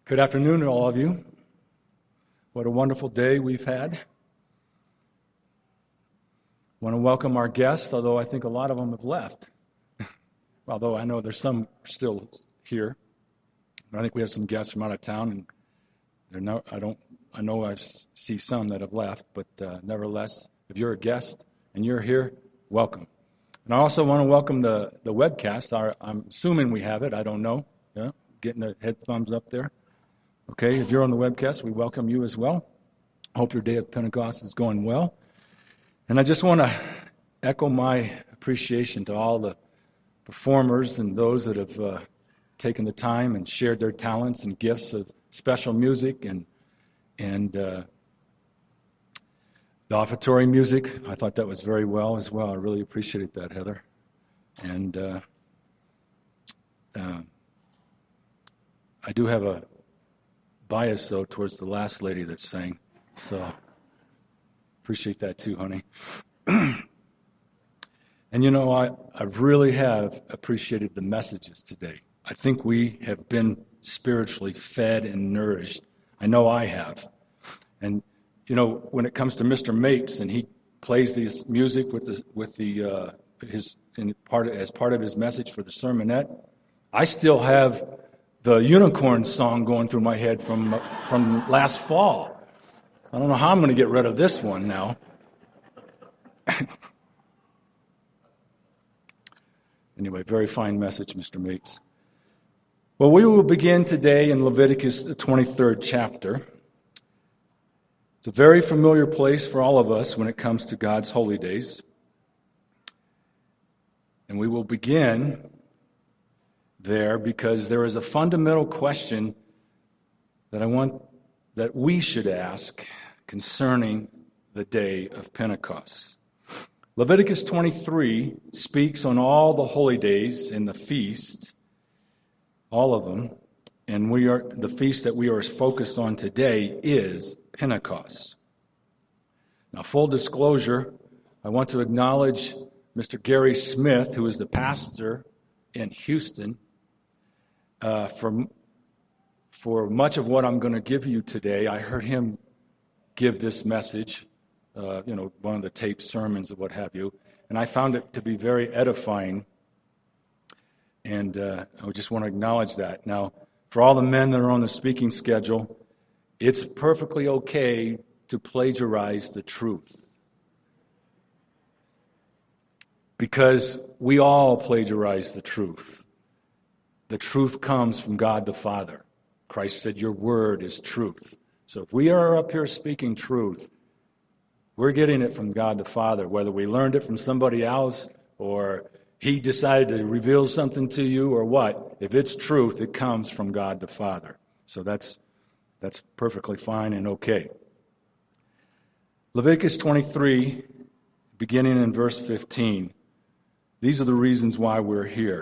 Good afternoon to all of you. What a wonderful day we've had. I want to welcome our guests, although I think a lot of them have left. Although I know there's some still here. I think we have some guests from out of town, and I know I see some that have left, but nevertheless, if you're a guest and you're here, welcome. And I also want to welcome the webcast. I'm assuming we have it. I don't know. Yeah, getting a head thumbs up there. Okay, if you're on the webcast, we welcome you as well. Hope your day of Pentecost is going well. And I just want to echo my appreciation to all the performers and those that have taken the time and shared their talents and gifts of special music and the offertory music. I thought that was very well as well. I really appreciated that, Heather. And I do have a bias, though, towards the last lady that sang. So appreciate that too, honey. And you know, I really have appreciated the messages today. I think we have been spiritually fed and nourished. I know I have. And you know, when it comes to Mr. Mapes and he plays this music as part of his message for the sermonette, I still have the Unicorn song going through my head from last fall. I don't know how I'm going to get rid of this one now. Anyway, very fine message, Mr. Mapes. Well, we will begin today in Leviticus, the 23rd chapter. It's a very familiar place for all of us when it comes to God's holy days. And we will begin there because there is a fundamental question that I want that we should ask concerning the day of Pentecost. Leviticus 23 speaks on all the holy days and the feasts, all of them, and the feast that we are focused on today is Pentecost. Now, full disclosure, I want to acknowledge Mr. Gary Smith, who is the pastor in Houston. For much of what I'm going to give you today, I heard him give this message, one of the taped sermons or what have you, and I found it to be very edifying, and I just want to acknowledge that. Now, for all the men that are on the speaking schedule, it's perfectly okay to plagiarize the truth, because we all plagiarize the truth. The truth comes from God the Father. Christ said, your word is truth. So if we are up here speaking truth, we're getting it from God the Father, whether we learned it from somebody else or he decided to reveal something to you or what. If it's truth, it comes from God the Father. So that's perfectly fine and okay. Leviticus 23, beginning in verse 15. These are the reasons why we're here.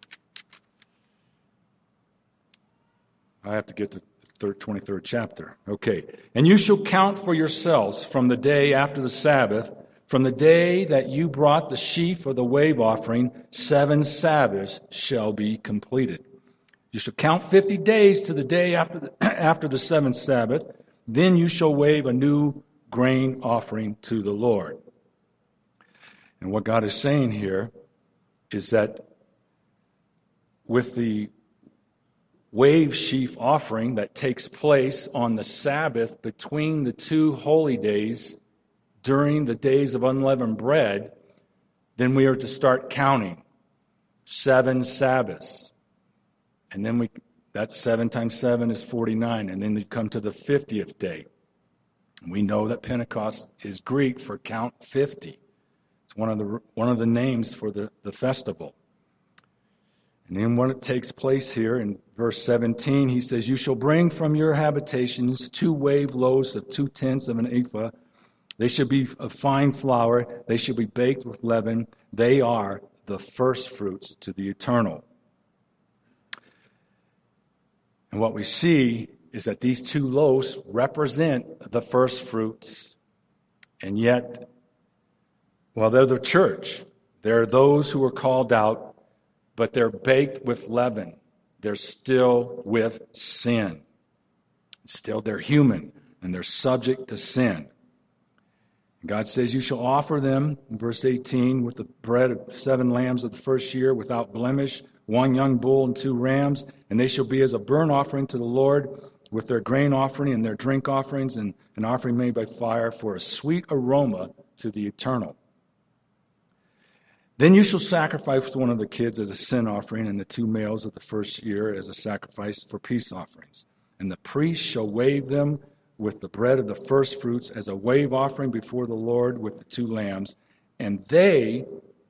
I have to get to the 23rd chapter. Okay. And you shall count for yourselves from the day after the Sabbath, from the day that you brought the sheaf or the wave offering, 7 Sabbaths shall be completed. You shall count 50 days to the day after the 7th Sabbath. Then you shall wave a new grain offering to the Lord. And what God is saying here is that with the wave sheaf offering that takes place on the Sabbath between the two holy days during the days of unleavened bread, then we are to start counting 7 Sabbaths. And then that 7 times 7 is 49, and then you come to the 50th day. We know that Pentecost is Greek for count 50. It's one of the names for the festival. And then when it takes place here in verse 17, he says, you shall bring from your habitations 2 wave loaves of 2/10 of an ephah. They should be of fine flour. They should be baked with leaven. They are the first fruits to the eternal. And what we see is that these 2 loaves represent the first fruits. And yet, well, they're the church. They're those who are called out, but they're baked with leaven. They're still with sin. Still, they're human, and they're subject to sin. God says, you shall offer them, in verse 18, with the bread of 7 lambs of the first year without blemish, 1 young bull and 2 rams, and they shall be as a burnt offering to the Lord with their grain offering and their drink offerings and an offering made by fire for a sweet aroma to the Eternal. Then you shall sacrifice one of the kids as a sin offering and the 2 males of the first year as a sacrifice for peace offerings. And the priest shall wave them with the bread of the first fruits as a wave offering before the Lord with the 2 lambs. And they,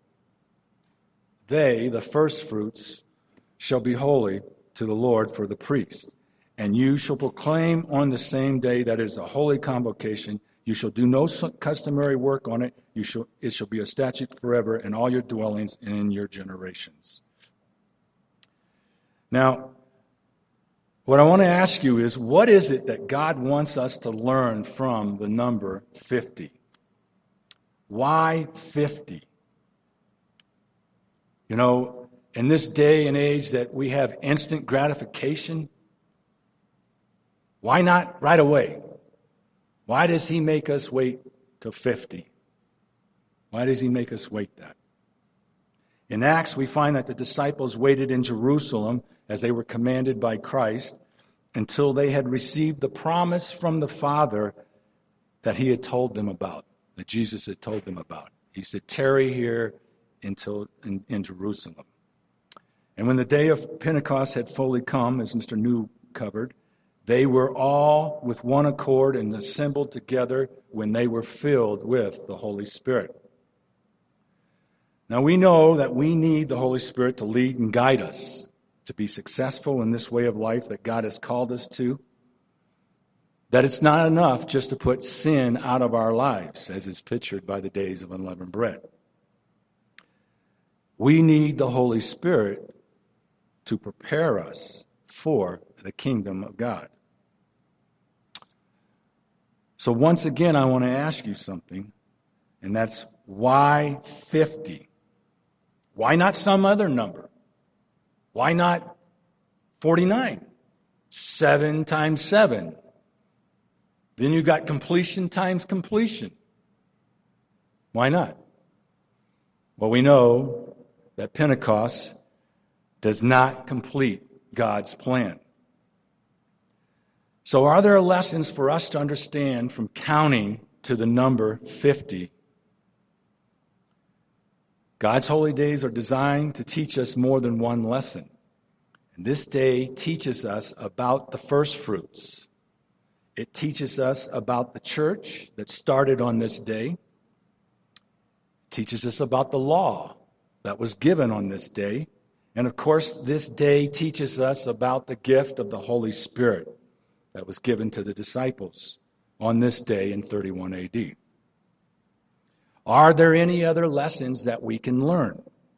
the first fruits, shall be holy to the Lord for the priest. And you shall proclaim on the same day that it is a holy convocation. You shall do no customary work on it. It shall be a statute forever in all your dwellings and in your generations. Now, what I want to ask you is, what is it that God wants us to learn from the number 50? Why 50? You know, in this day and age that we have instant gratification, why not right away? Why does he make us wait till 50? Why does he make us wait that? In Acts, we find that the disciples waited in Jerusalem as they were commanded by Christ until they had received the promise from the Father that he had told them about, that Jesus had told them about. He said, tarry here until in Jerusalem. And when the day of Pentecost had fully come, as Mr. New covered, they were all with one accord and assembled together when they were filled with the Holy Spirit. Now we know that we need the Holy Spirit to lead and guide us to be successful in this way of life that God has called us to. That it's not enough just to put sin out of our lives, as is pictured by the days of unleavened bread. We need the Holy Spirit to prepare us for the kingdom of God. So once again, I want to ask you something, and that's why 50? Why not some other number? Why not 49? 7 times 7. Then you got completion times completion. Why not? Well, we know that Pentecost does not complete God's plan. So are there lessons for us to understand from counting to the number 50? God's holy days are designed to teach us more than one lesson. And this day teaches us about the first fruits. It teaches us about the church that started on this day. It teaches us about the law that was given on this day. And of course, this day teaches us about the gift of the Holy Spirit that was given to the disciples on this day in 31 AD. Are there any other lessons that we can learn?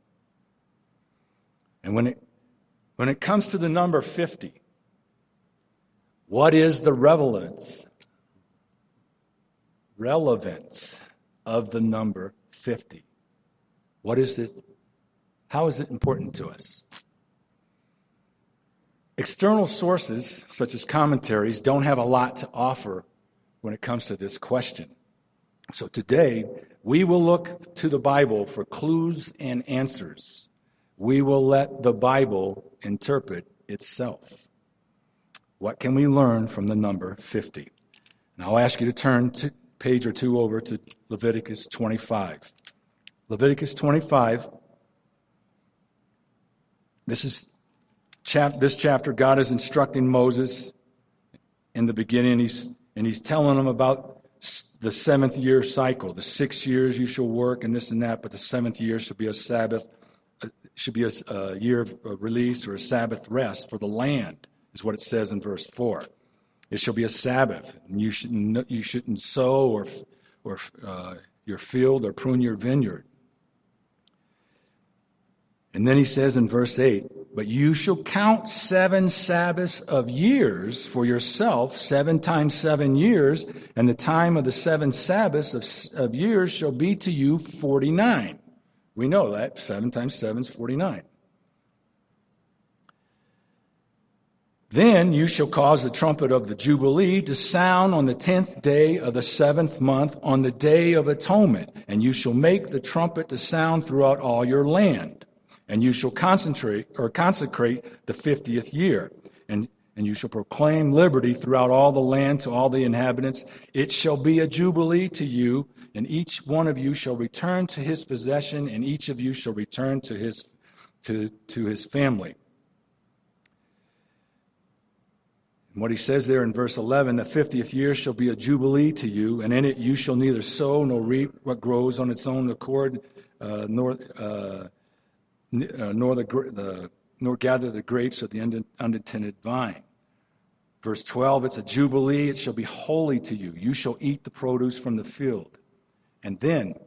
And when it comes to the number 50, what is the relevance of the number 50? What is it? How is it important to us? External sources, such as commentaries, don't have a lot to offer when it comes to this question. So today, we will look to the Bible for clues and answers. We will let the Bible interpret itself. What can we learn from the number 50? And I'll ask you to turn a page or two over to Leviticus 25. Leviticus 25. This chapter, God is instructing Moses in the beginning. He's telling him about the 7th year cycle. The 6 years you shall work and this and that, but the 7th year should be a Sabbath, should be a year of release or a Sabbath rest for the land, is what it says in verse 4. It shall be a Sabbath, and you shouldn't sow or your field or prune your vineyard. And then he says in verse 8, but you shall count 7 Sabbaths of years for yourself, 7 times 7 years, and the time of the 7 Sabbaths of years shall be to you 49. We know that 7 times 7 is 49. Then you shall cause the trumpet of the Jubilee to sound on the 10th day of the 7th month on the day of atonement. And you shall make the trumpet to sound throughout all your land. And you shall consecrate the 50th year. And you shall proclaim liberty throughout all the land to all the inhabitants. It shall be a jubilee to you, and each one of you shall return to his possession, and each of you shall return to his family. And what he says there in verse 11, the 50th year shall be a jubilee to you, and in it you shall neither sow nor reap what grows on its own accord, nor gather the grapes of the untended vine. Verse 12, it's a jubilee, it shall be holy to you. You shall eat the produce from the field. And then,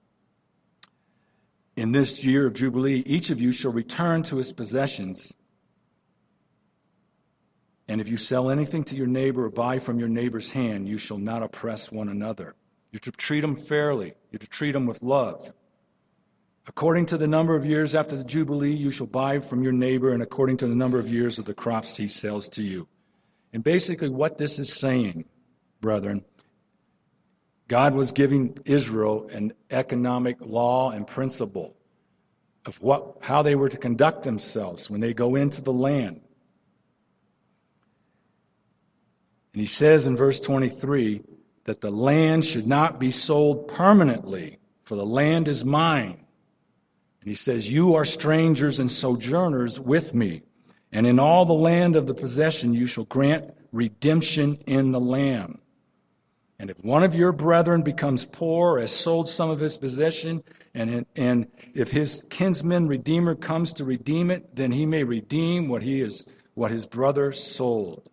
in this year of jubilee, each of you shall return to his possessions. And if you sell anything to your neighbor or buy from your neighbor's hand, you shall not oppress one another. You're to treat them fairly. You're to treat them with love. According to the number of years after the Jubilee, you shall buy from your neighbor, and according to the number of years of the crops he sells to you. And basically what this is saying, brethren, God was giving Israel an economic law and principle of how they were to conduct themselves when they go into the land. And he says in verse 23 that the land should not be sold permanently, for the land is mine. And he says, you are strangers and sojourners with me. And in all the land of the possession you shall grant redemption in the Lamb. And if one of your brethren becomes poor or has sold some of his possession, and if his kinsman redeemer comes to redeem it, then he may redeem what his brother sold.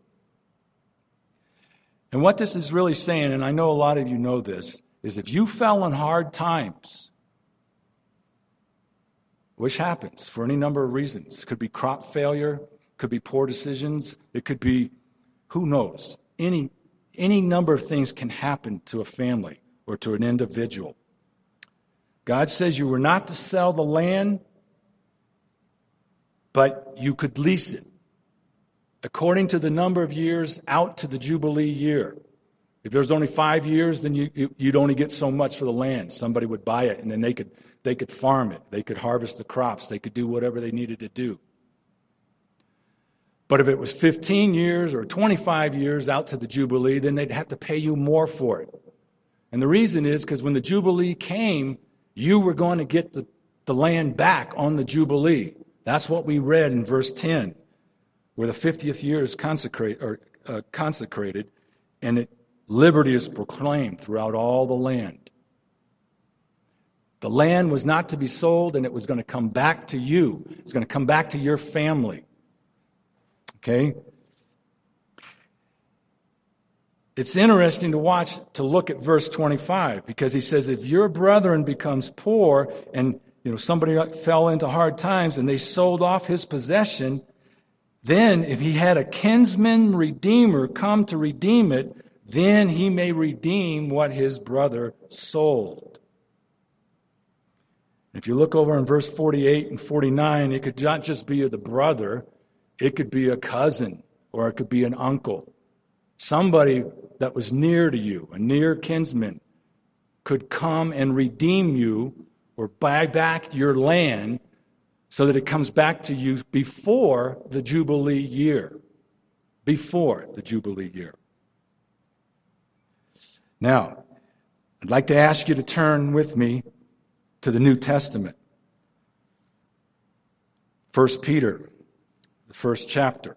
And what this is really saying, and I know a lot of you know this, is if you fell in hard times, which happens for any number of reasons. It could be crop failure, could be poor decisions, it could be, who knows, any number of things can happen to a family or to an individual. God says you were not to sell the land, but you could lease it according to the number of years out to the Jubilee year. If there's only 5 years, then you'd only get so much for the land. Somebody would buy it, and then they could farm it. They could harvest the crops. They could do whatever they needed to do. But if it was 15 years or 25 years out to the Jubilee, then they'd have to pay you more for it. And the reason is because when the Jubilee came, you were going to get the land back on the Jubilee. That's what we read in verse 10, where the 50th year is consecrated, and liberty is proclaimed throughout all the land. The land was not to be sold, and it was going to come back to you. It's going to come back to your family. Okay? It's interesting to look at verse 25, because he says, if your brethren becomes poor, and somebody fell into hard times and they sold off his possession, then if he had a kinsman redeemer come to redeem it, then he may redeem what his brother sold. If you look over in verse 48 and 49, it could not just be the brother, it could be a cousin, or it could be an uncle. Somebody that was near to you, a near kinsman, could come and redeem you or buy back your land so that it comes back to you before the Jubilee year. Before the Jubilee year. Now, I'd like to ask you to turn with me to the New Testament. 1 Peter, the first chapter.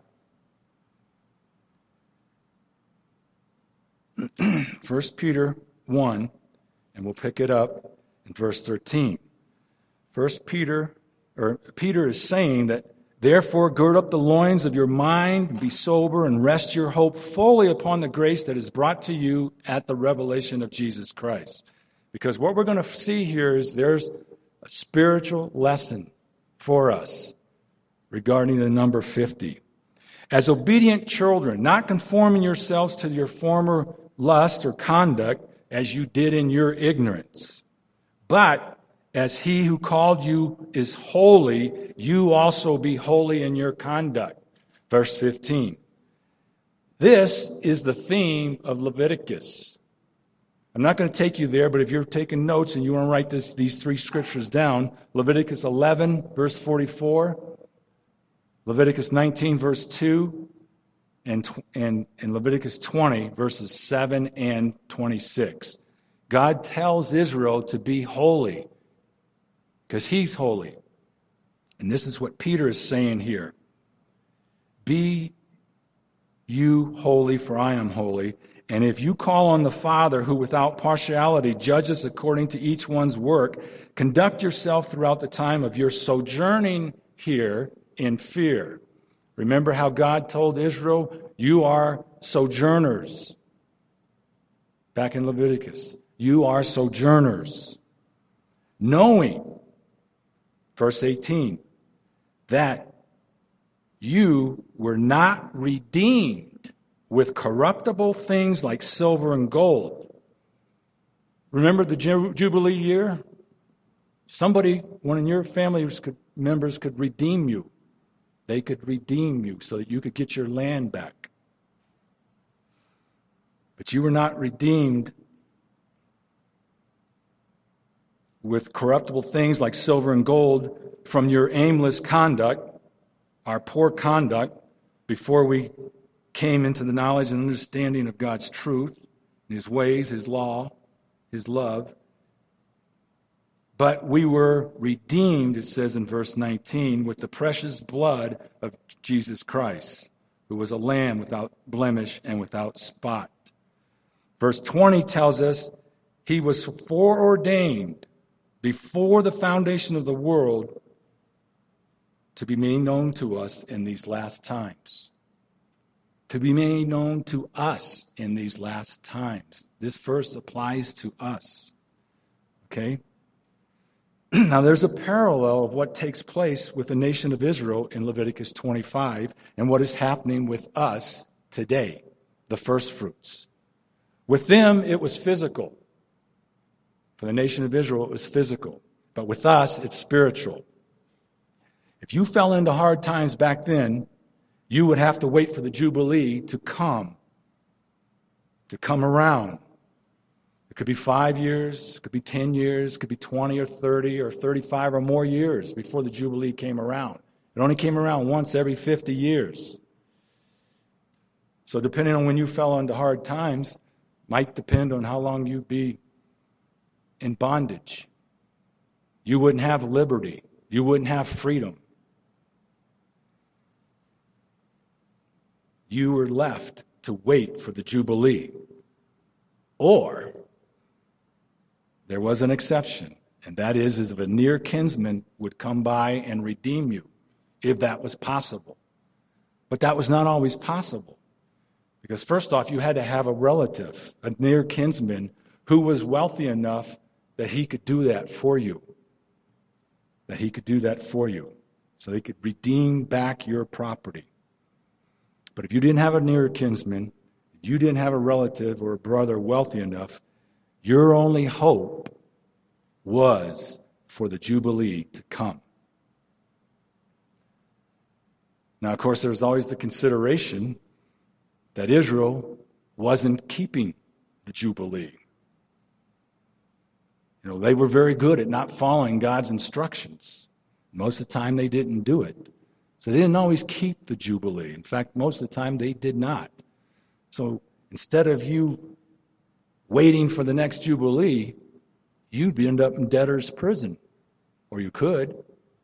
1 Peter 1, and we'll pick it up in verse 13. Peter is saying that, therefore gird up the loins of your mind, and be sober, and rest your hope fully upon the grace that is brought to you at the revelation of Jesus Christ. Because what we're going to see here is there's a spiritual lesson for us regarding the number 50. As obedient children, not conforming yourselves to your former lust or conduct as you did in your ignorance, but as he who called you is holy, you also be holy in your conduct. Verse 15. This is the theme of Leviticus. I'm not going to take you there, but if you're taking notes and you want to write these three scriptures down, Leviticus 11, verse 44, Leviticus 19, verse 2, and Leviticus 20, verses 7 and 26. God tells Israel to be holy because He's holy. And this is what Peter is saying here. Be you holy, for I am holy. And if you call on the Father, who without partiality judges according to each one's work, conduct yourself throughout the time of your sojourning here in fear. Remember how God told Israel, you are sojourners. Back in Leviticus, you are sojourners. Knowing, verse 18, that you were not redeemed with corruptible things like silver and gold. Remember the Jubilee year? Somebody, one of your family members could redeem you. They could redeem you so that you could get your land back. But you were not redeemed with corruptible things like silver and gold from your aimless conduct, our poor conduct, before we came into the knowledge and understanding of God's truth, His ways, His law, His love. But we were redeemed, it says in verse 19, with the precious blood of Jesus Christ, who was a lamb without blemish and without spot. Verse 20 tells us He was foreordained before the foundation of the world to be made known to us in these last times. To be made known to us in these last times. This verse applies to us. Okay? Now there's a parallel of what takes place with the nation of Israel in Leviticus 25 and what is happening with us today, the first fruits. With them, it was physical. For the nation of Israel, it was physical. But with us, it's spiritual. If you fell into hard times back then, you would have to wait for the Jubilee to come around. It could be 5 years, it could be 10 years, it could be 20 or 30 or 35 or more years before the Jubilee came around. It only came around once every 50 years. So depending on when you fell into hard times, might depend on how long you'd be in bondage. You wouldn't have liberty. You wouldn't have freedom. You were left to wait for the Jubilee. Or there was an exception, and that is if a near kinsman would come by and redeem you, if that was possible. But that was not always possible. Because first off, you had to have a relative, a near kinsman, who was wealthy enough that he could do that for you. That he could do that for you. So he could redeem back your property. But if you didn't have a near kinsman, if you didn't have a relative or a brother wealthy enough, your only hope was for the Jubilee to come. Now, of course, there's always the consideration that Israel wasn't keeping the Jubilee. You know, they were very good at not following God's instructions. Most of the time, they didn't do it. So they didn't always keep the Jubilee. In fact, most of the time, they did not. So instead of you waiting for the next Jubilee, you'd end up in debtor's prison. Or you could.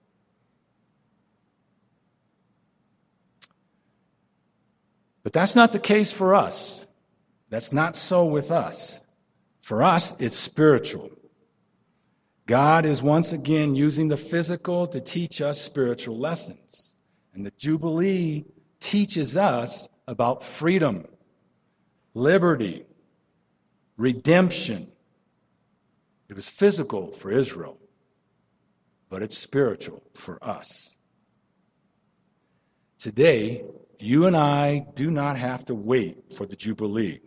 But that's not the case for us. That's not so with us. For us, it's spiritual. God is once again using the physical to teach us spiritual lessons. And the Jubilee teaches us about freedom, liberty, redemption. It was physical for Israel, but it's spiritual for us. Today, you and I do not have to wait for the Jubilee.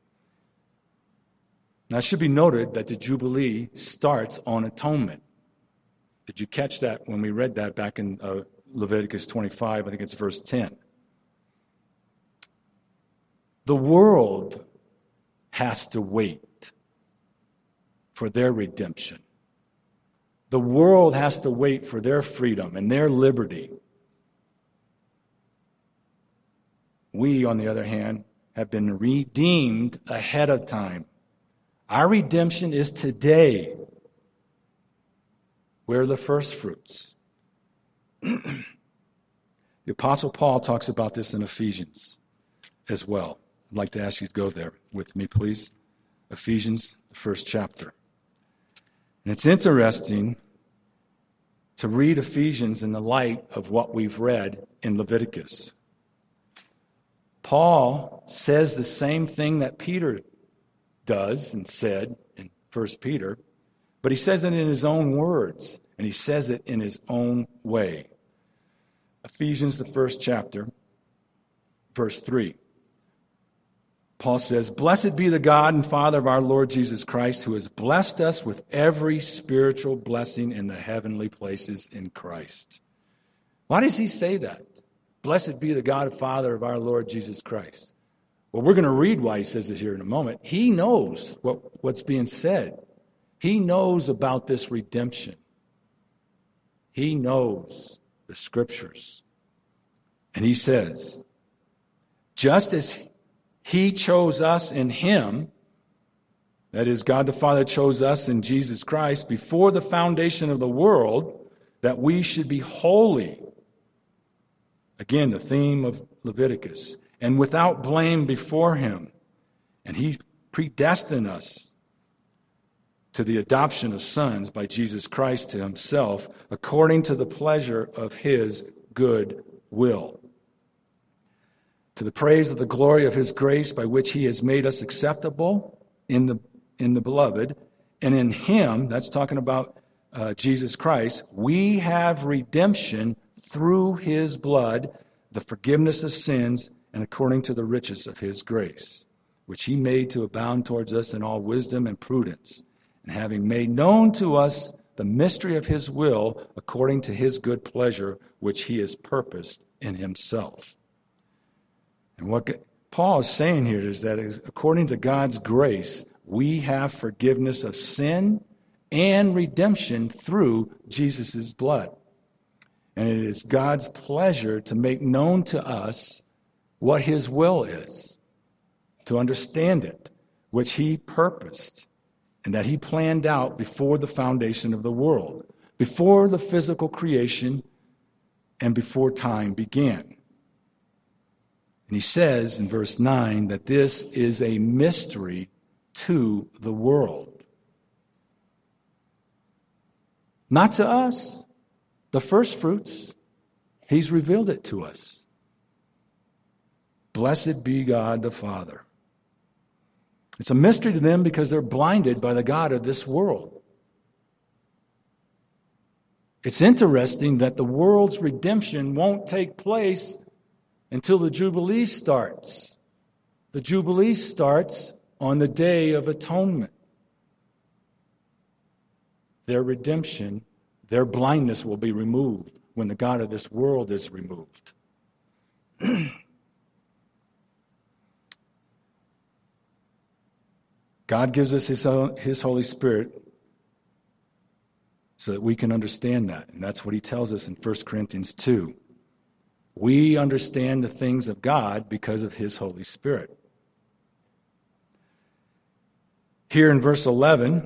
Now, it should be noted that the Jubilee starts on atonement. Did you catch that when we read that back in Leviticus 25? I think it's verse 10. The world has to wait for their redemption. The world has to wait for their freedom and their liberty. We, on the other hand, have been redeemed ahead of time. Our redemption is today. We're the first fruits. The Apostle Paul talks about this in Ephesians as well. I'd like to ask you to go there with me, please. Ephesians, the first chapter. And it's interesting to read Ephesians in the light of what we've read in Leviticus. Paul says the same thing that Peter does and said in 1 Peter, but he says it in his own words, and he says it in his own way. Ephesians, the first chapter, verse 3. Paul says, "Blessed be the God and Father of our Lord Jesus Christ, who has blessed us with every spiritual blessing in the heavenly places in Christ." Why does he say that? Blessed be the God and Father of our Lord Jesus Christ. Well, we're going to read why he says it here in a moment. He knows what's being said. He knows about this redemption. He knows the Scriptures. And he says, just as he chose us in him, that is, God the Father chose us in Jesus Christ before the foundation of the world, that we should be holy. Again, the theme of Leviticus. And without blame before him. And he predestined us to the adoption of sons by Jesus Christ to himself, according to the pleasure of his good will. To the praise of the glory of his grace, by which he has made us acceptable in the beloved, and in him, that's talking about Jesus Christ, we have redemption through his blood, the forgiveness of sins, and according to the riches of his grace, which he made to abound towards us in all wisdom and prudence, and having made known to us the mystery of his will, according to his good pleasure, which he has purposed in himself. And what Paul is saying here is that according to God's grace, we have forgiveness of sin and redemption through Jesus' blood. And it is God's pleasure to make known to us what his will is, to understand it, which he purposed and that he planned out before the foundation of the world, before the physical creation and before time began. And he says in verse 9 that this is a mystery to the world. Not to us, the first fruits. He's revealed it to us. Blessed be God the Father. It's a mystery to them because they're blinded by the God of this world. It's interesting that the world's redemption won't take place until the Jubilee starts. The Jubilee starts on the Day of Atonement. Their redemption, their blindness will be removed when the God of this world is removed. God gives us His Holy Spirit so that we can understand that. And that's what He tells us in 1 Corinthians 2. We understand the things of God because of His Holy Spirit. Here in verse 11,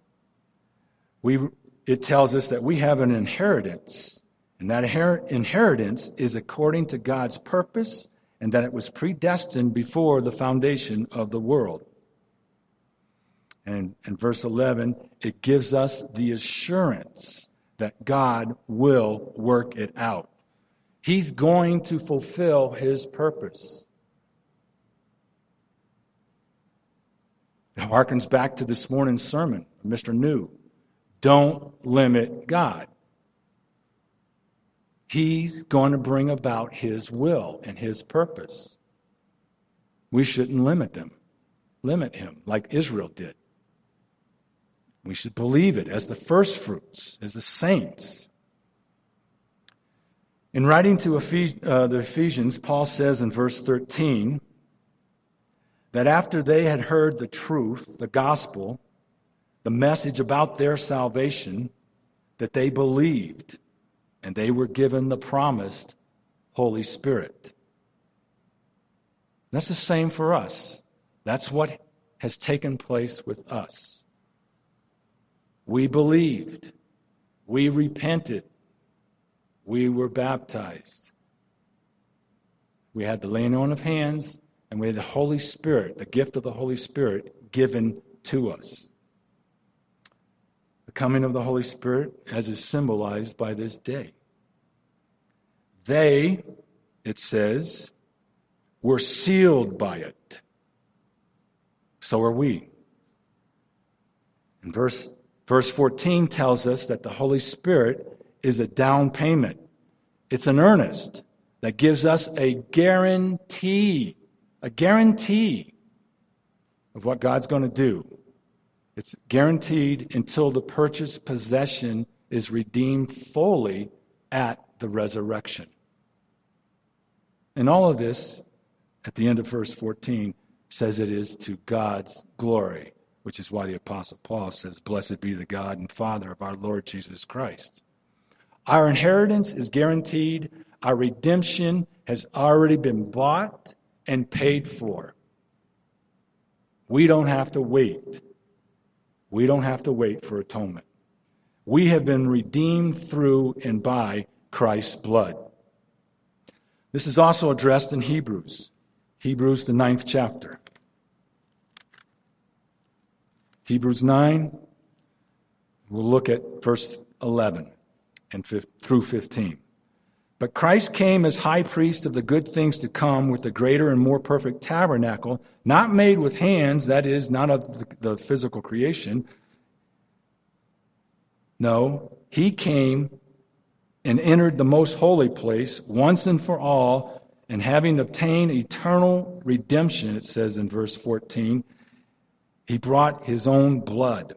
it tells us that we have an inheritance. And that inheritance is according to God's purpose and that it was predestined before the foundation of the world. And in verse 11, it gives us the assurance that God will work it out. He's going to fulfill His purpose. It harkens back to this morning's sermon, Mr. New. Don't limit God. He's going to bring about His will and His purpose. We shouldn't limit Him like Israel did. We should believe it as the first fruits, as the saints. In writing to the Ephesians, Paul says in verse 13, that after they had heard the truth, the gospel, the message about their salvation, that they believed, and they were given the promised Holy Spirit. That's the same for us. That's what has taken place with us. We believed. We repented. We were baptized. We had the laying on of hands, and we had the Holy Spirit, the gift of the Holy Spirit, given to us. The coming of the Holy Spirit, as is symbolized by this day. They, it says, were sealed by it. So are we. And verse 14 tells us that the Holy Spirit is a down payment. It's an earnest that gives us a guarantee of what God's going to do. It's guaranteed until the purchased possession is redeemed fully at the resurrection. And all of this, at the end of verse 14, says it is to God's glory, which is why the Apostle Paul says, "Blessed be the God and Father of our Lord Jesus Christ." Our inheritance is guaranteed. Our redemption has already been bought and paid for. We don't have to wait. We don't have to wait for atonement. We have been redeemed through and by Christ's blood. This is also addressed in Hebrews, the 9th chapter. Hebrews 9, we'll look at verse 11 and through 15. But Christ came as high priest of the good things to come with the greater and more perfect tabernacle, not made with hands, that is, not of the physical creation. No, he came and entered the most holy place once and for all, and having obtained eternal redemption, it says in verse 14, he brought his own blood.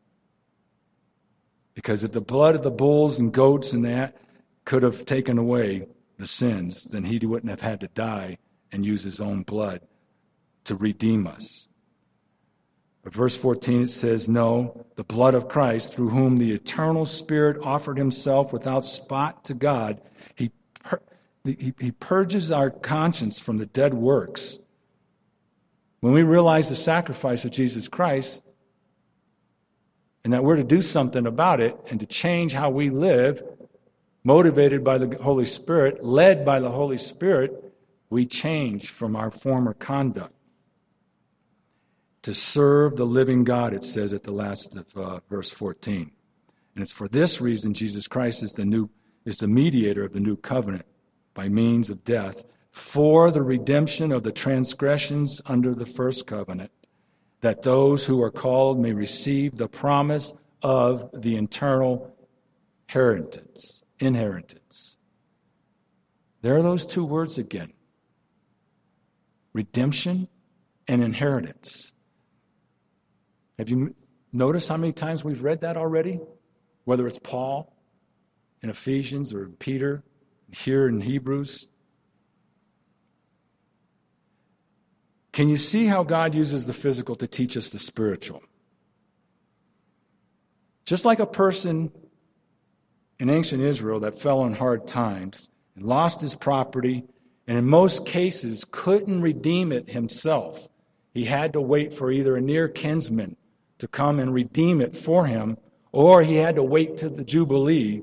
Because if the blood of the bulls and goats and that could have taken away the sins, then he wouldn't have had to die and use his own blood to redeem us. But verse 14, it says, no, the blood of Christ, through whom the eternal Spirit offered himself without spot to God, he purges our conscience from the dead works. When we realize the sacrifice of Jesus Christ, and that we're to do something about it, and to change how we live, motivated by the Holy Spirit, led by the Holy Spirit, we change from our former conduct to serve the living God, it says at the last of verse 14. And it's for this reason Jesus Christ is the mediator of the new covenant by means of death for the redemption of the transgressions under the first covenant, that those who are called may receive the promise of the eternal inheritance. There are those two words again. Redemption and inheritance. Have you noticed how many times we've read that already? Whether it's Paul in Ephesians or Peter here in Hebrews. Can you see how God uses the physical to teach us the spiritual? Just like a person in ancient Israel that fell on hard times and lost his property, and in most cases couldn't redeem it himself. He had to wait for either a near kinsman to come and redeem it for him, or he had to wait to the Jubilee.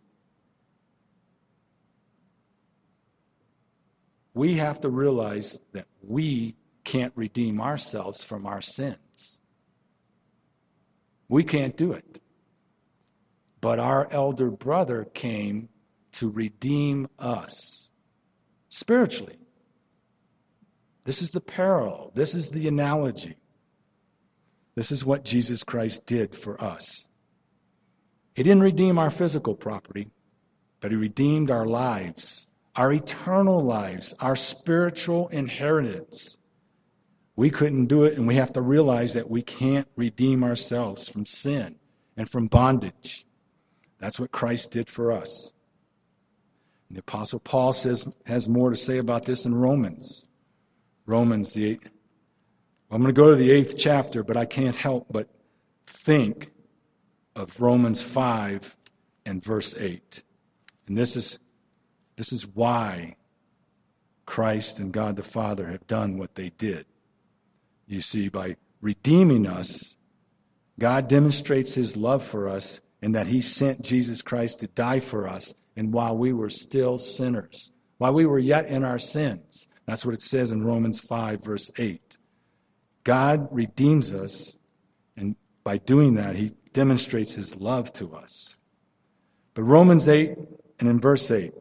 We have to realize that we can't redeem ourselves from our sins. We can't do it. But our elder brother came to redeem us spiritually. This is the parallel. This is the analogy. This is what Jesus Christ did for us. He didn't redeem our physical property, but he redeemed our lives, our eternal lives, our spiritual inheritance. We couldn't do it, and we have to realize that we can't redeem ourselves from sin and from bondage. That's what Christ did for us. And the Apostle Paul has more to say about this in Romans. Romans, the I'm going to go to the 8th chapter, but I can't help but think of Romans 5 and verse 8. And this is why Christ and God the Father have done what they did. You see, by redeeming us, God demonstrates His love for us in that He sent Jesus Christ to die for us, and while we were still sinners, while we were yet in our sins. That's what it says in Romans 5, verse 8. God redeems us, and by doing that, He demonstrates His love to us. But Romans 8, and in verse 8,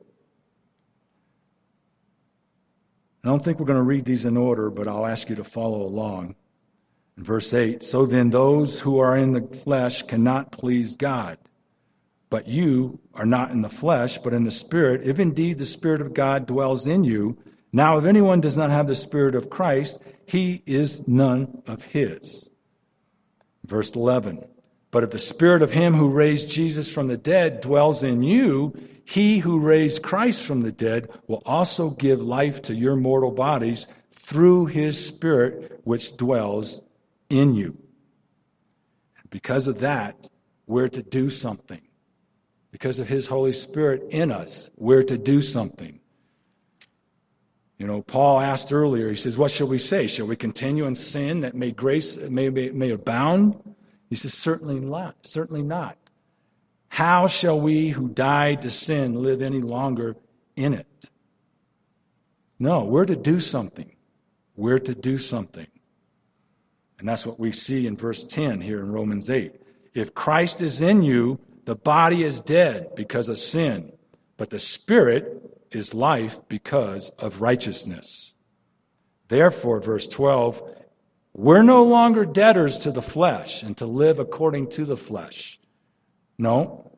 I don't think we're going to read these in order, but I'll ask you to follow along. In verse 8, so then those who are in the flesh cannot please God. But you are not in the flesh, but in the Spirit, if indeed the Spirit of God dwells in you. Now, if anyone does not have the Spirit of Christ, he is none of His. Verse 11, but if the Spirit of Him who raised Jesus from the dead dwells in you, He who raised Christ from the dead will also give life to your mortal bodies through His Spirit which dwells in you. Because of that, we're to do something. Because of His Holy Spirit in us, we're to do something. You know, Paul asked earlier, he says, what shall we say? Shall we continue in sin that grace may abound? He says, certainly not. Certainly not. How shall we who died to sin live any longer in it? No, we're to do something. We're to do something. And that's what we see in verse 10 here in Romans 8. If Christ is in you, the body is dead because of sin, but the Spirit is life because of righteousness. Therefore, verse 12, we're no longer debtors to the flesh and to live according to the flesh. No.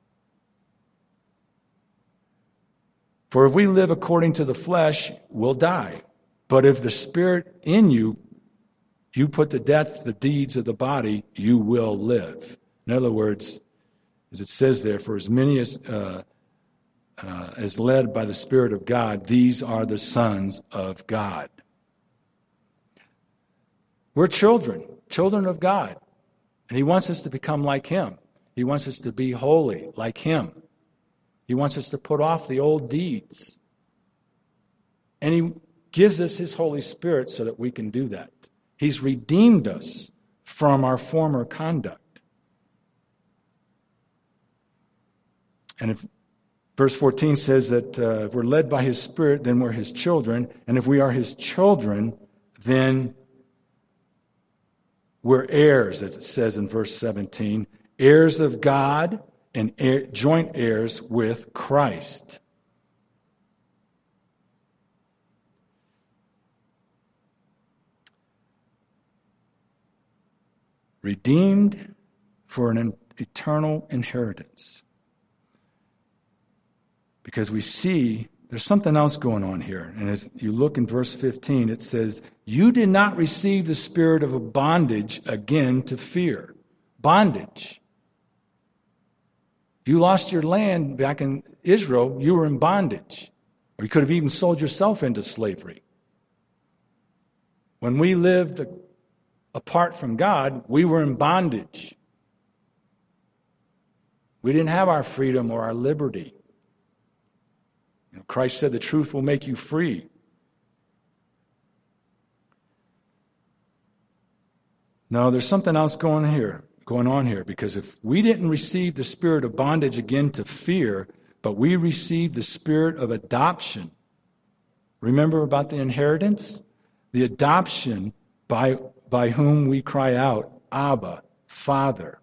For if we live according to the flesh, we'll die. But if the Spirit in you, you put to death the deeds of the body, you will live. In other words, as it says there, for as many as led by the Spirit of God, these are the sons of God. We're children of God. And He wants us to become like Him. He wants us to be holy like Him. He wants us to put off the old deeds. And He gives us His Holy Spirit so that we can do that. He's redeemed us from our former conduct. And if verse 14 says that if we're led by His Spirit, then we're His children. And if we are His children, then we're heirs, as it says in verse 17, heirs of God and joint heirs with Christ. Redeemed for an eternal inheritance. Because we see there's something else going on here. And as you look in verse 15, it says, you did not receive the spirit of a bondage again to fear. Bondage. If you lost your land back in Israel, you were in bondage. Or you could have even sold yourself into slavery. When we lived apart from God, we were in bondage. We didn't have our freedom or our liberty. Christ said the truth will make you free. No, there's something else going on here, because if we didn't receive the spirit of bondage again to fear, but we received the spirit of adoption. Remember about the inheritance? The adoption by whom we cry out, Abba, Father.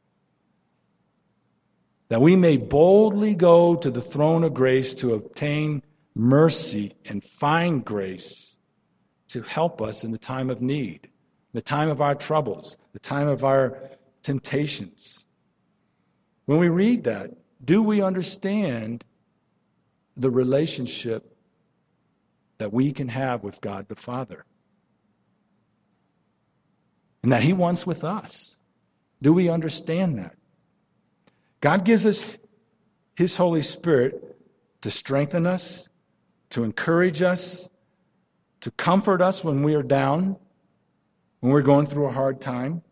That we may boldly go to the throne of grace to obtain mercy and find grace to help us in the time of need, the time of our troubles, the time of our temptations. When we read that, do we understand the relationship that we can have with God the Father? And that He wants with us. Do we understand that? God gives us His Holy Spirit to strengthen us, to encourage us, to comfort us when we are down. when we're going through a hard time.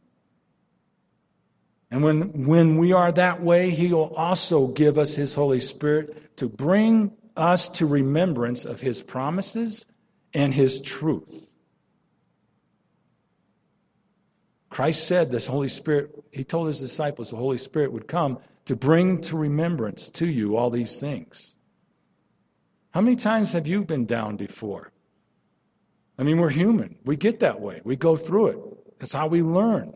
And when we are that way, He will also give us His Holy Spirit to bring us to remembrance of His promises and His truth. Christ said this Holy Spirit, He told His disciples the Holy Spirit would come to bring to remembrance to you all these things. How many times have you been down before? I mean, we're human. We get that way. We go through it. That's how we learn.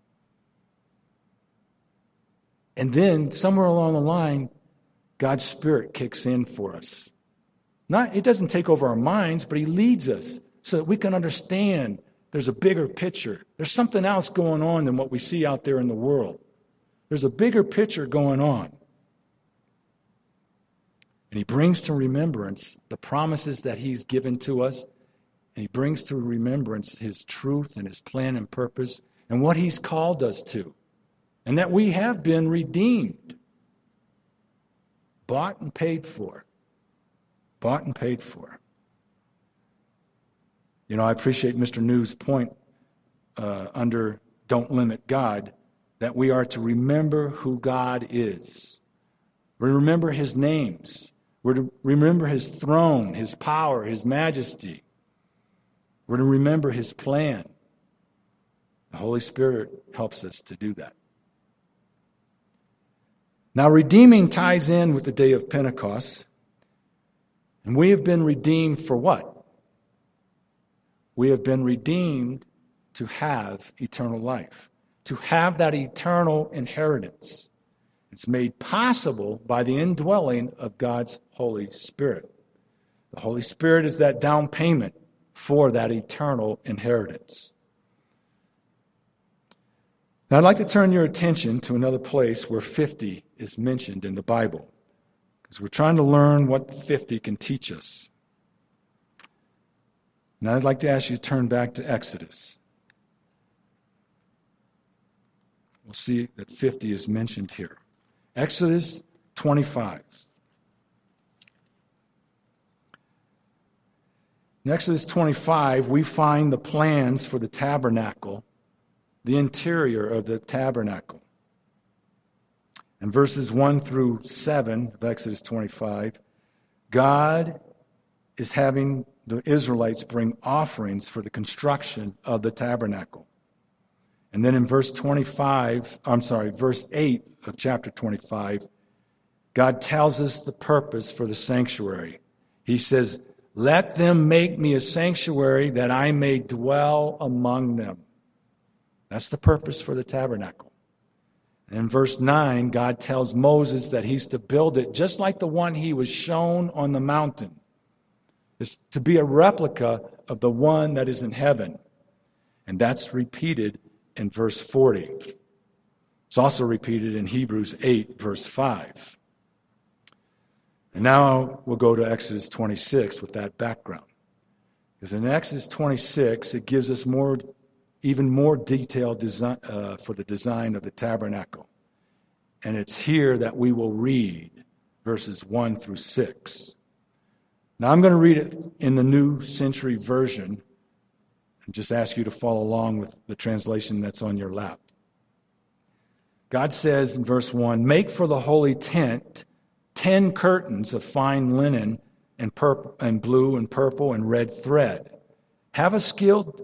And then, somewhere along the line, God's Spirit kicks in for us. It doesn't take over our minds, but He leads us so that we can understand there's a bigger picture. There's something else going on than what we see out there in the world. There's a bigger picture going on. And He brings to remembrance the promises that He's given to us. And He brings to remembrance His truth and His plan and purpose and what He's called us to. And that we have been redeemed. Bought and paid for. Bought and paid for. You know, I appreciate Mr. New's point under Don't Limit God, that we are to remember who God is. We remember His names. We're to remember His throne, His power, His majesty. We're to remember His plan. The Holy Spirit helps us to do that. Now, redeeming ties in with the day of Pentecost. And we have been redeemed for what? We have been redeemed to have eternal life, to have that eternal inheritance. It's made possible by the indwelling of God's Holy Spirit. The Holy Spirit is that down payment for that eternal inheritance. Now, I'd like to turn your attention to another place where 50 is mentioned in the Bible, because we're trying to learn what 50 can teach us. Now, I'd like to ask you to turn back to Exodus. We'll see that 50 is mentioned here. Exodus 25. In Exodus 25, we find the plans for the tabernacle, the interior of the tabernacle. In verses 1 through 7 of Exodus 25, God is having the Israelites bring offerings for the construction of the tabernacle. And then in verse 8 of chapter 25, God tells us the purpose for the sanctuary. He says, "Let them make me a sanctuary that I may dwell among them." That's the purpose for the tabernacle. And in verse 9, God tells Moses that he's to build it just like the one he was shown on the mountain. It's to be a replica of the one that is in heaven. And that's repeated in verse 40. It's also repeated in Hebrews 8, verse 5. And now we'll go to Exodus 26 with that background. Because in Exodus 26, it gives us even more detailed design for the design of the tabernacle. And it's here that we will read verses 1 through 6. Now I'm going to read it in the New Century Version and just ask you to follow along with the translation that's on your lap. God says in verse 1, "Make for the holy tent 10 curtains of fine linen and purple and blue and purple and red thread. Have a skilled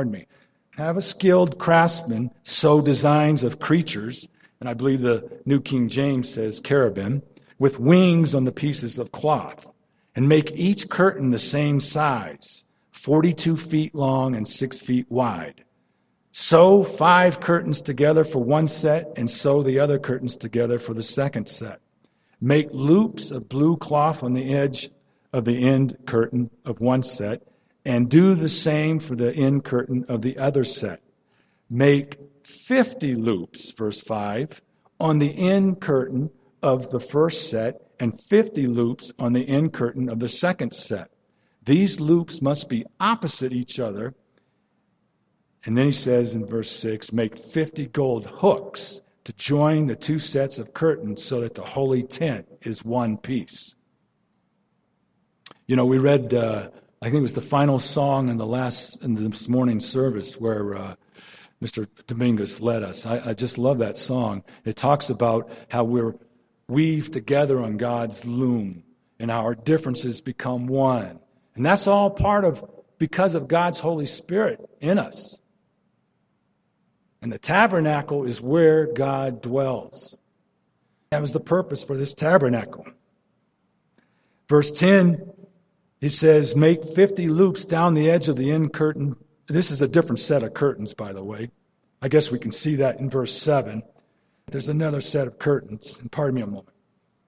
craftsman sew designs of creatures," and I believe the New King James says cherubim, "with wings on the pieces of cloth, and make each curtain the same size, 42 feet long and 6 feet wide. Sew 5 curtains together for one set, and sew the other curtains together for the second set. Make loops of blue cloth on the edge of the end curtain of one set, and do the same for the end curtain of the other set. Make 50 loops," verse 5, "on the end curtain of the first set, and 50 loops on the end curtain of the second set. These loops must be opposite each other." And then he says in verse 6, "Make 50 gold hooks to join the 2 sets of curtains so that the holy tent is one piece." You know, we read I think it was the final song in this morning's service where Mr. Dominguez led us. I just love that song. It talks about how we're weaved together on God's loom and how our differences become one. And that's all because of God's Holy Spirit in us. And the tabernacle is where God dwells. That was the purpose for this tabernacle. Verse 10, he says, make 50 loops down the edge of the end curtain. This is a different set of curtains, by the way. I guess we can see that in verse 7. There's another set of curtains. And pardon me a moment.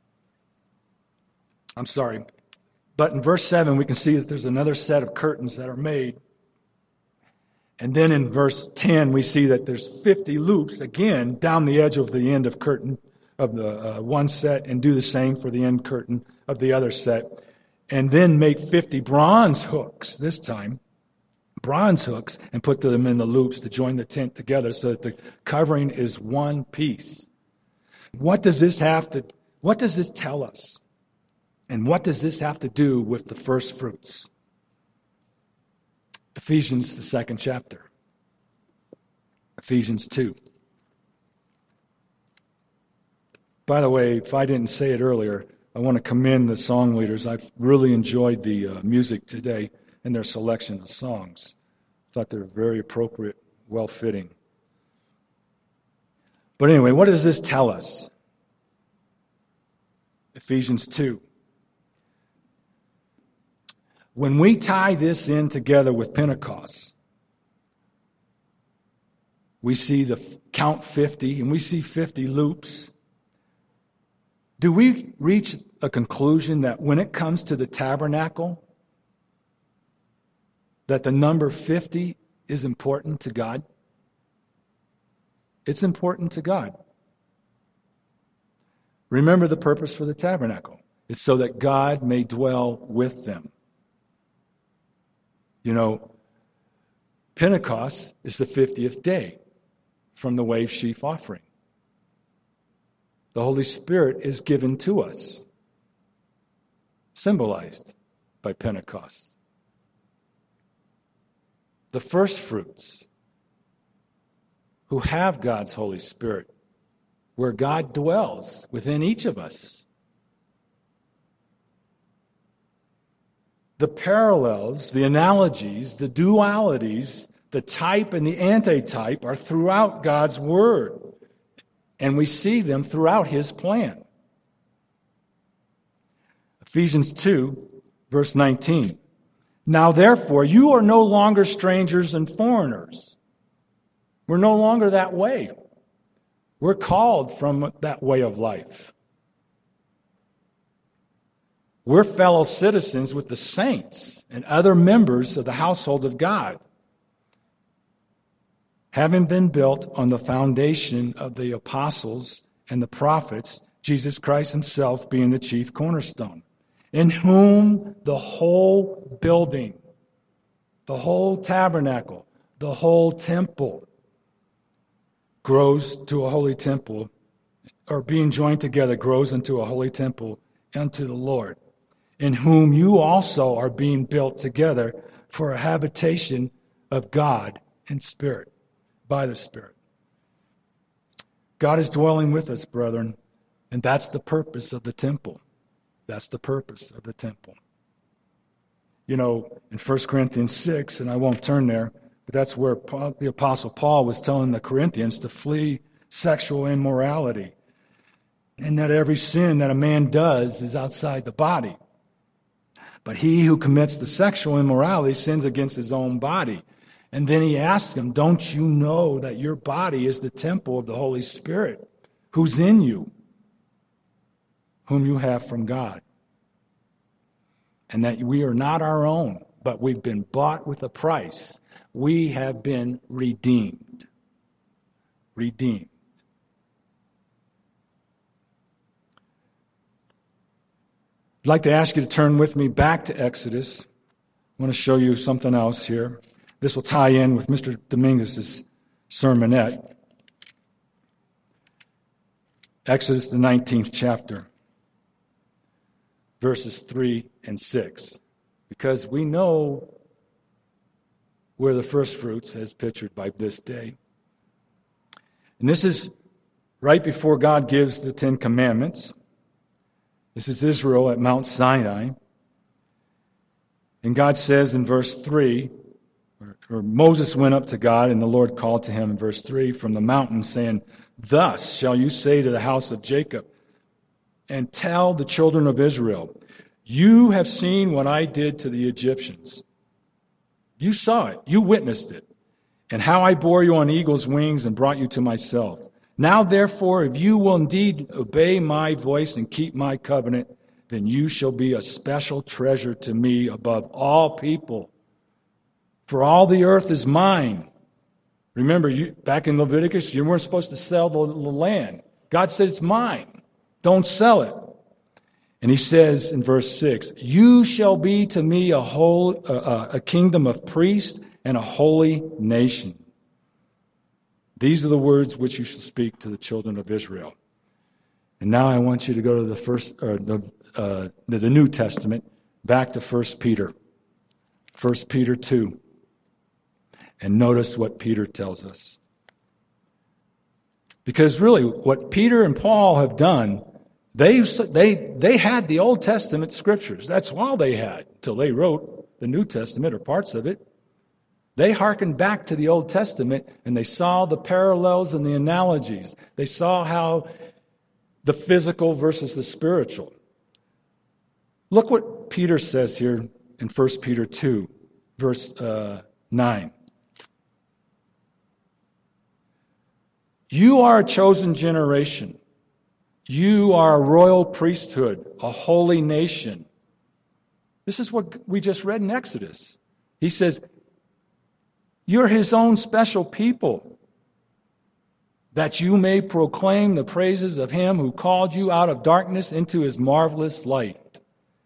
I'm sorry. But in verse 7, we can see that there's another set of curtains that are made. And then in verse 10, we see that there's 50 loops, again, down the edge of the end of curtain of the one set, and do the same for the end curtain of the other set. And then make 50 bronze hooks, this time, bronze hooks, and put them in the loops to join the tent together so that the covering is one piece. What does this tell us? And what does this have to do with the first fruits? Ephesians, the 2nd chapter. Ephesians 2. By the way, if I didn't say it earlier, I want to commend the song leaders. I've really enjoyed the music today and their selection of songs. I thought they were very appropriate, well-fitting. But anyway, what does this tell us? Ephesians 2. When we tie this in together with Pentecost, we see the count 50, and we see 50 loops. Do we reach a conclusion that when it comes to the tabernacle, that the number 50 is important to God? It's important to God. Remember the purpose for the tabernacle. It's so that God may dwell with them. You know, Pentecost is the 50th day from the wave sheaf offering. The Holy Spirit is given to us, symbolized by Pentecost. The first fruits, who have God's Holy Spirit, where God dwells within each of us. The parallels, the analogies, the dualities, the type and the antitype are throughout God's Word. And we see them throughout His plan. Ephesians 2, verse 19. Now therefore, you are no longer strangers and foreigners. We're no longer that way. We're called from that way of life. We're fellow citizens with the saints and other members of the household of God, having been built on the foundation of the apostles and the prophets, Jesus Christ Himself being the chief cornerstone, in whom the whole building, the whole tabernacle, the whole temple grows to a holy temple, or being joined together grows into a holy temple unto the Lord, in whom you also are being built together for a habitation of God in spirit, by the Spirit. God is dwelling with us, brethren, and that's the purpose of the temple. That's the purpose of the temple. You know, in 1 Corinthians 6, and I won't turn there, but that's where the Apostle Paul was telling the Corinthians to flee sexual immorality, and that every sin that a man does is outside the body. But he who commits the sexual immorality sins against his own body. And then he asks him, don't you know that your body is the temple of the Holy Spirit who's in you, whom you have from God? And that we are not our own, but we've been bought with a price. We have been redeemed. Redeemed. I'd like to ask you to turn with me back to Exodus. I want to show you something else here. This will tie in with Mr. Dominguez's sermonette. Exodus, the 19th chapter, verses 3 and 6. because we know we're the first fruits as pictured by this day. And this is right before God gives the Ten Commandments. This is Israel at Mount Sinai. And God says in verse 3, or Moses went up to God, and the Lord called to him in verse 3 from the mountain, saying, "Thus shall you say to the house of Jacob, and tell the children of Israel, you have seen what I did to the Egyptians. You saw it, you witnessed it, and how I bore you on eagle's wings and brought you to myself. Now therefore, if you will indeed obey my voice and keep my covenant, then you shall be a special treasure to me above all people. For all the earth is mine." Remember, back in Leviticus, you weren't supposed to sell the land. God said, "It's mine. Don't sell it." And he says in verse 6, "You shall be to me a kingdom of priests and a holy nation. These are the words which you shall speak to the children of Israel." And now I want you to go to the New Testament, back to 1 Peter. 1 Peter 2. And notice what Peter tells us. Because really, what Peter and Paul have done, they had the Old Testament scriptures. That's all they had until they wrote the New Testament or parts of it. They hearkened back to the Old Testament and they saw the parallels and the analogies. They saw how the physical versus the spiritual. Look what Peter says here in 1 Peter 2, verse 9. "You are a chosen generation. You are a royal priesthood, a holy nation." This is what we just read in Exodus. He says, "You're his own special people, that you may proclaim the praises of him who called you out of darkness into his marvelous light."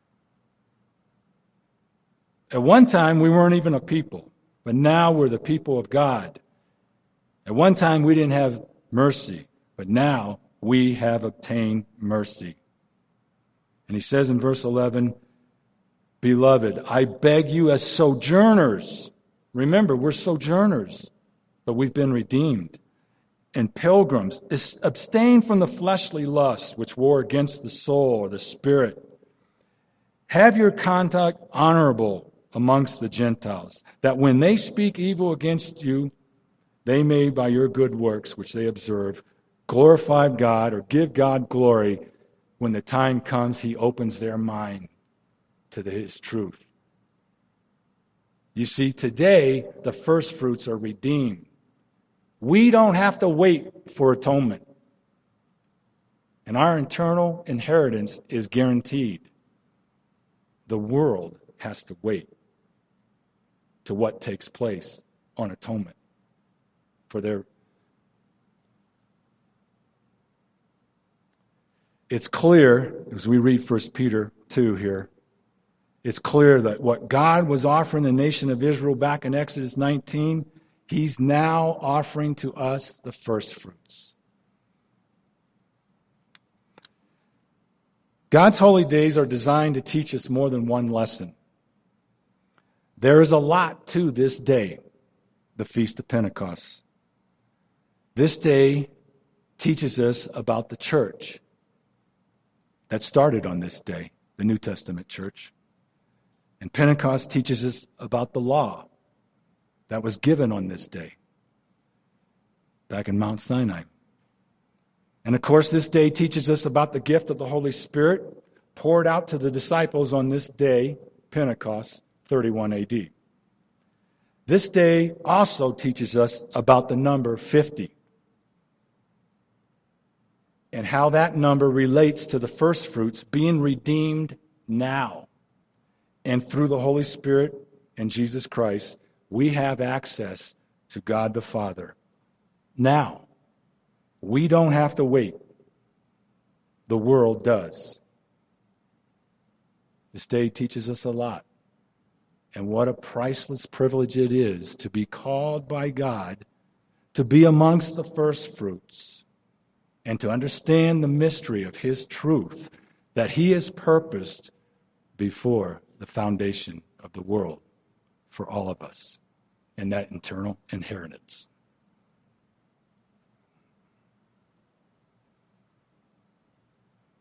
At one time, we weren't even a people, but now we're the people of God. At one time, we didn't have mercy, but now we have obtained mercy. And he says in verse 11, "Beloved, I beg you as sojourners." Remember, we're sojourners, but we've been redeemed. "And pilgrims, abstain from the fleshly lusts which war against the soul or the spirit. Have your conduct honorable amongst the Gentiles, that when they speak evil against you, they may, by your good works which they observe, glorify God or give God glory when the time comes he opens their mind to his truth." You see, today, the first fruits are redeemed. We don't have to wait for atonement. And our eternal inheritance is guaranteed. The world has to wait to what takes place on atonement for their. It's clear, as we read 1 Peter 2 here, it's clear that what God was offering the nation of Israel back in Exodus 19, he's now offering to us the first fruits. God's holy days are designed to teach us more than one lesson. There is a lot to this day, the Feast of Pentecost. This day teaches us about the church that started on this day, the New Testament church. And Pentecost teaches us about the law that was given on this day, back in Mount Sinai. And of course, this day teaches us about the gift of the Holy Spirit poured out to the disciples on this day, Pentecost, 31 AD. This day also teaches us about the number 50 and how that number relates to the first fruits being redeemed now. And through the Holy Spirit and Jesus Christ, we have access to God the Father. Now, we don't have to wait. The world does. This day teaches us a lot. And what a priceless privilege it is to be called by God to be amongst the first fruits and to understand the mystery of His truth that He has purposed before the foundation of the world for all of us and that eternal inheritance.